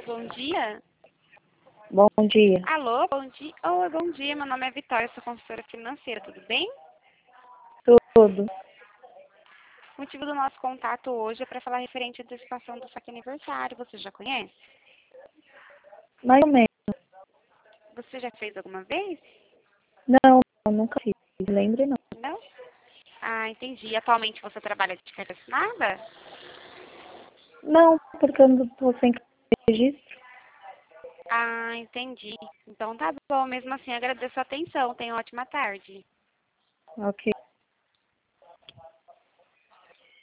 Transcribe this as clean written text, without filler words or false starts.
Bom dia. Bom dia. Alô, bom dia. Oi, bom dia. Meu nome é Vitória, sou consultora financeira, tudo bem? Tudo. O motivo do nosso contato hoje é para falar referente à antecipação do saque aniversário. Você já conhece? Mais ou menos. Você já fez alguma vez? Não, nunca fiz. Lembre não. Não? Ah, entendi. Atualmente você trabalha de carteira assinada? Não, porque eu não estou sem registro. Ah, entendi. Então tá bom. Mesmo assim, agradeço a atenção. Tenha uma ótima tarde. Ok.